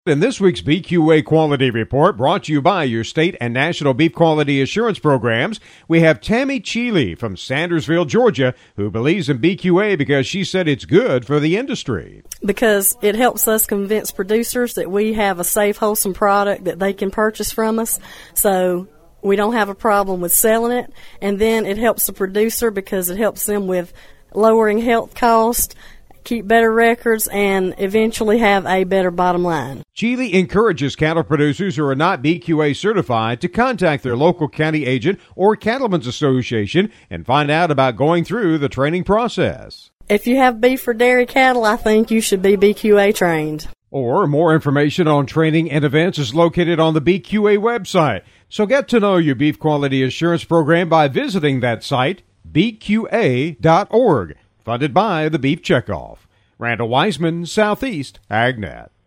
In this week's BQA Quality Report, brought to you by your state and national beef quality assurance programs, we have Tammy Cheeley from Sandersville, Georgia, who believes in BQA because she said it's good for the industry. Because it helps us convince producers that we have a safe, wholesome product that they can purchase from us, so we don't have a problem with selling it. And then it helps the producer because it helps them with lowering health costs, keep better records, and eventually have a better bottom line. Cheeley encourages cattle producers who are not BQA certified to contact their local county agent or cattlemen's association and find out about going through the training process. If you have beef or dairy cattle, I think you should be BQA trained. Or more information on training and events is located on the BQA website. So get to know your beef quality assurance program by visiting that site, bqa.org. Funded by the Beef Checkoff. Randall Wiseman, Southeast AgNet.